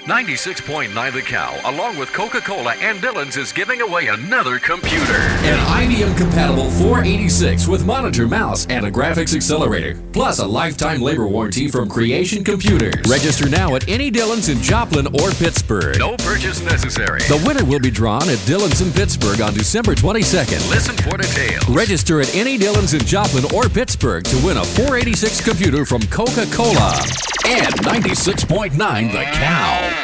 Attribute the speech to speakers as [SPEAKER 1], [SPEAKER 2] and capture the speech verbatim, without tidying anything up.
[SPEAKER 1] ninety-six point nine The Cow, along with Coca-Cola and Dillon's, is giving away another computer.
[SPEAKER 2] An I B M-compatible four eighty-six with monitor, mouse, and a graphics accelerator, plus a lifetime labor warranty from Creation Computers. Register now at any Dillon's in Joplin or Pittsburgh.
[SPEAKER 1] No purchase necessary.
[SPEAKER 2] The winner will be drawn at Dillon's in Pittsburgh on December twenty-second.
[SPEAKER 1] Listen for details.
[SPEAKER 2] Register at any Dillon's in Joplin or Pittsburgh to win a four eighty-six computer from Coca-Cola and ninety-six point nine The Cow.